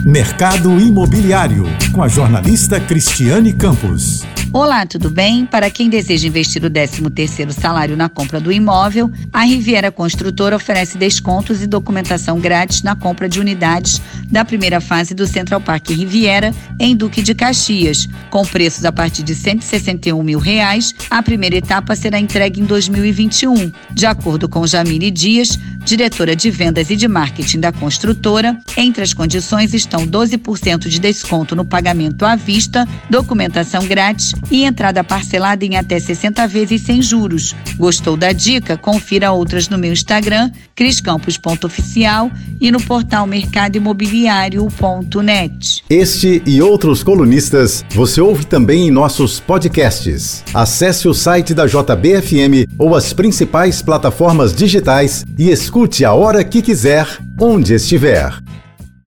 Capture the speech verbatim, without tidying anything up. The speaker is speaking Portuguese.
Mercado Imobiliário, com a jornalista Cristiane Campos. Olá, tudo bem? Para quem deseja investir o décimo terceiro salário na compra do imóvel, a Riviera Construtora oferece descontos e documentação grátis na compra de unidades da primeira fase do Central Park Riviera, em Duque de Caxias. Com preços a partir de cento e sessenta e um mil reais, a primeira etapa será entregue em dois mil e vinte e um. De acordo com Jamile Dias, diretora de vendas e de marketing da construtora, entre as condições estão doze por cento de desconto no pagamento à vista, documentação grátis e entrada parcelada em até sessenta vezes sem juros. Gostou da dica? Confira outras no meu Instagram, criscampos ponto oficial, e no portal mercado imobiliário ponto net. Este e outros colunistas você ouve também em nossos podcasts. Acesse o site da J B F M ou as principais plataformas digitais e escute a hora que quiser, onde estiver.